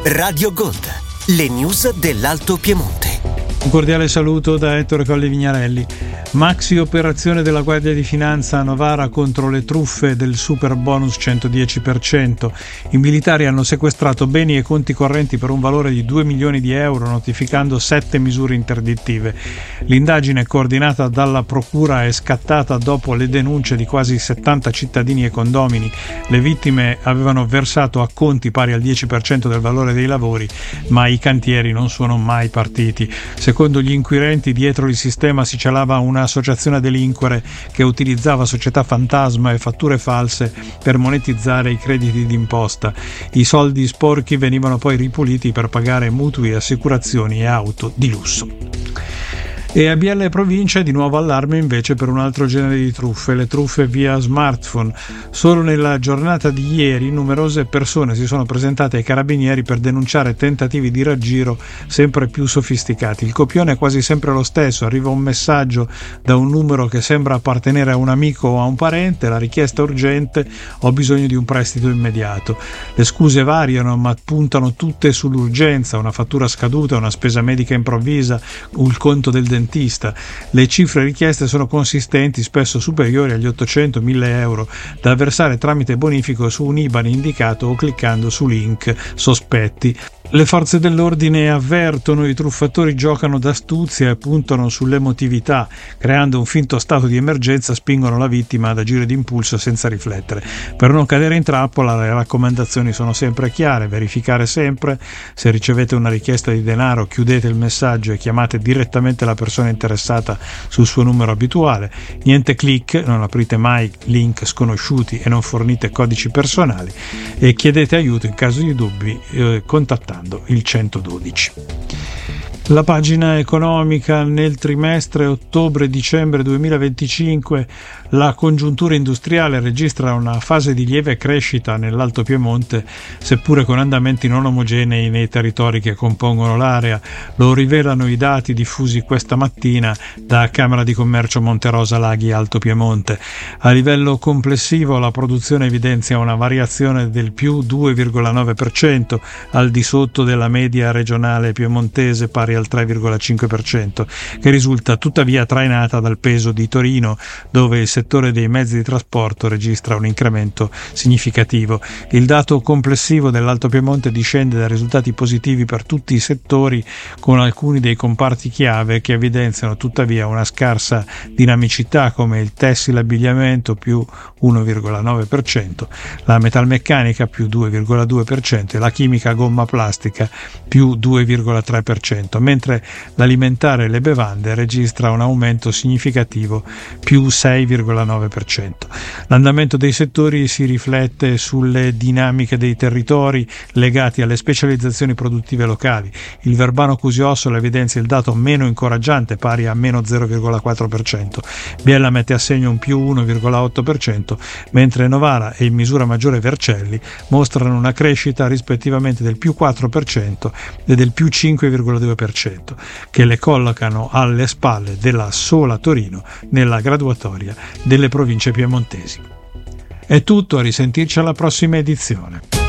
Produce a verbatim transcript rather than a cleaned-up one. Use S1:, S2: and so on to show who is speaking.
S1: Radio Gold, le news dell'Alto Piemonte.
S2: Un cordiale saluto da Ettore Colli Vignarelli. Maxi operazione della Guardia di Finanza a Novara contro le truffe del super bonus centodieci per cento. I militari hanno sequestrato beni e conti correnti per un valore di due milioni di euro, notificando sette misure interdittive. L'indagine coordinata dalla Procura è scattata dopo le denunce di quasi settanta cittadini e condomini. Le vittime avevano versato acconti pari al dieci per cento del valore dei lavori, ma i cantieri non sono mai partiti. Secondo gli inquirenti, dietro il sistema si celava un'associazione a delinquere che utilizzava società fantasma e fatture false per monetizzare i crediti d'imposta. I soldi sporchi venivano poi ripuliti per pagare mutui, assicurazioni e auto di lusso. E a Biella e provincia di nuovo allarme invece per un altro genere di truffe, le truffe via smartphone. Solo nella giornata di ieri numerose persone si sono presentate ai carabinieri per denunciare tentativi di raggiro sempre più sofisticati. Il copione è quasi sempre lo stesso: arriva un messaggio da un numero che sembra appartenere a un amico o a un parente, la richiesta urgente: ho bisogno di un prestito immediato. Le scuse variano ma puntano tutte sull'urgenza: una fattura scaduta, una spesa medica improvvisa, il conto del dentista. Le cifre richieste sono consistenti, spesso superiori agli ottocento mille euro, da versare tramite bonifico su un I B A N indicato o cliccando su link sospetti. Le forze dell'ordine avvertono: i truffatori giocano d'astuzia e puntano sull'emotività, creando un finto stato di emergenza, spingono la vittima ad agire d'impulso senza riflettere. Per non cadere in trappola, le raccomandazioni sono sempre chiare: verificare sempre. Se ricevete una richiesta di denaro, chiudete il messaggio e chiamate direttamente la persona interessata sul suo numero abituale. Niente click, non aprite mai link sconosciuti e non fornite codici personali, e chiedete aiuto in caso di dubbi eh, contattando il centododici. La pagina economica: nel trimestre ottobre-dicembre duemilaventicinque la congiuntura industriale registra una fase di lieve crescita nell'Alto Piemonte, seppure con andamenti non omogenei nei territori che compongono l'area. Lo rivelano i dati diffusi questa mattina da Camera di Commercio Monterosa Laghi Alto Piemonte. A livello complessivo la produzione evidenzia una variazione del più due virgola nove per cento, al di sotto della media regionale piemontese pari al tre virgola cinque per cento, che risulta tuttavia trainata dal peso di Torino, dove il settore dei mezzi di trasporto registra un incremento significativo. Il dato complessivo dell'Alto Piemonte discende da risultati positivi per tutti i settori, con alcuni dei comparti chiave che evidenziano tuttavia una scarsa dinamicità, come il tessile abbigliamento più uno virgola nove per cento, la metalmeccanica più due virgola due per cento e la chimica gomma plastica più due virgola tre per cento, mentre l'alimentare e le bevande registra un aumento significativo più sei virgola nove per cento. L'andamento dei settori si riflette sulle dinamiche dei territori legati alle specializzazioni produttive locali. Il Verbano Cusio-Ossola evidenzia il dato meno incoraggiante, pari a meno zero virgola quattro per cento. Biella mette a segno un più uno virgola otto per cento, mentre Novara e in misura maggiore Vercelli mostrano una crescita rispettivamente del più quattro per cento e del più cinque virgola due per cento, che le collocano alle spalle della sola Torino nella graduatoria delle province piemontesi. È tutto, a risentirci alla prossima edizione.